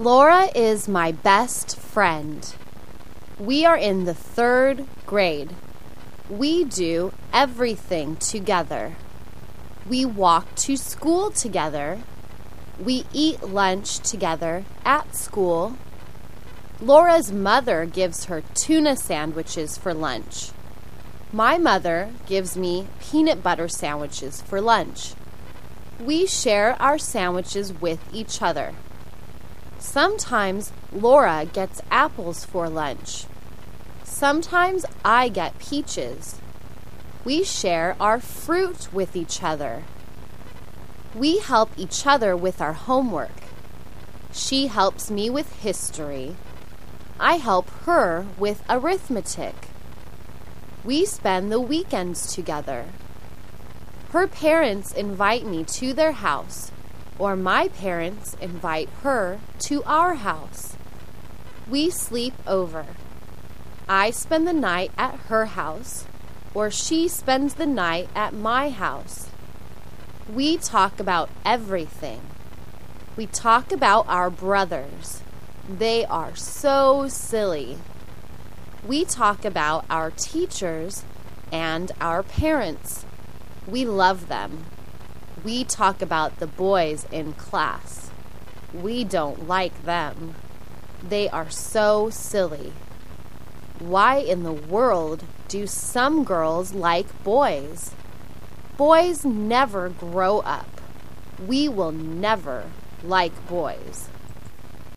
Laura is my best friend. We are in the 3rd grade. We do everything together. We walk to school together. We eat lunch together at school. Laura's mother gives her tuna sandwiches for lunch. My mother gives me peanut butter sandwiches for lunch. We share our sandwiches with each other. Sometimes Laura gets apples for lunch. Sometimes I get peaches. We share our fruit with each other. We help each other with our homework. She helps me with history. I help her with arithmetic. We spend the weekends together. Her parents invite me to their house, or my parents invite her to our house. We sleep over. I spend the night at her house, or she spends the night at my house. We talk about everything. We talk about our brothers. They are so silly. We talk about our teachers and our parents. We love them. We talk about the boys in class. We don't like them. They are so silly. Why in the world do some girls like boys? Boys never grow up. We will never like boys.